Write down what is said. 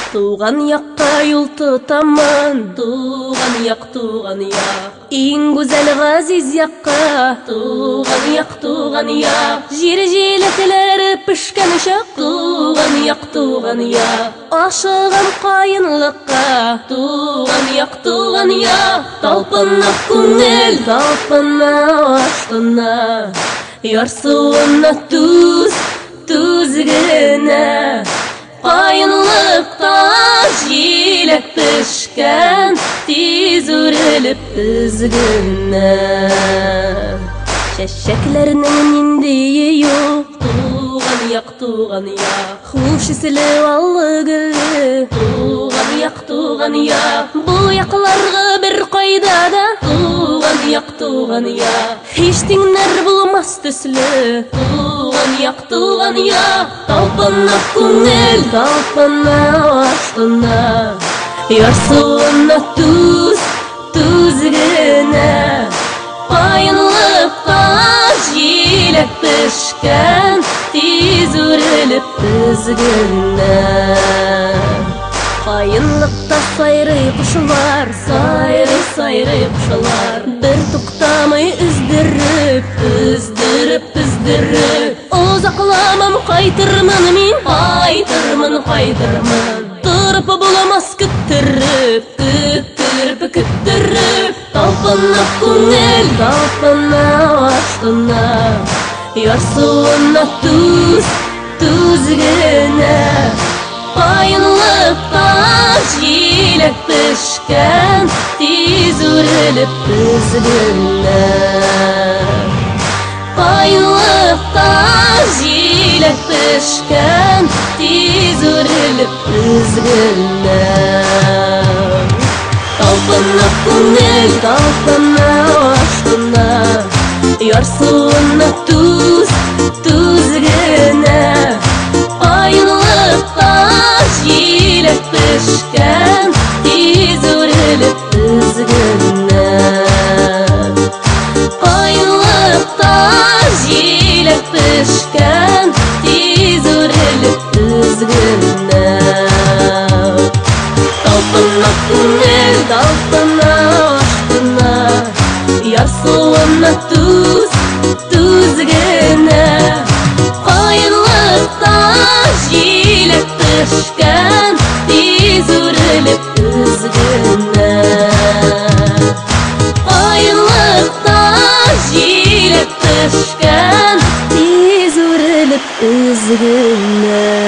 Туған яққа юл тұтамын, туған яқ, ең güzel ғазиз яққа, туған яқ, жер желетілері пішкен шақ, туған яқ, ашыған қайынлыққа, туған яқ, талпына көңіл, талпына аштына, ярсуына түзгіні, қайынлықта желек пішкен, тез өріліп үзгіні. Шәшәкләрнең ниндейі юк, туған яқ, хуш исле аллы гөлле, туған яқ, бұл яқларға бір қайда да, туған яқ, һичтеңнәр булмас төсле, туған яқ, талпына күңел, талпына аштына, ярсуына түзгіні, қайынлықта желек пішкен, тез өріліп үзгіні. Қайынлықта сайрый құшылар, сайрый құшылар, бір тұқтамай үздіріп, ұзақламам қайтырмын мен, қайтырмын, тұрып боламас күттіріп, талпына көңіл, талпына аштына, ярсуына түзгіні, қайынлықта желек пішкен, тез өріліп үзгіні. Қайынлықта желек пішкен, тез өріліп үзгіні. Талпына көңіл, талпына аштына, ярсуына түзгіні, қайынлықта желек пішкен, тез өріліп үзгіні. Қайынлықта желек пішкен, тез өріліп үзгіні. Талпына көңіл, талпына аштына, ярсуына түзгіні, қайынлықта желек пішкен, тез өріліп үзгіні. Қайынлықта желек пішкен, тез өріліп үзгіні.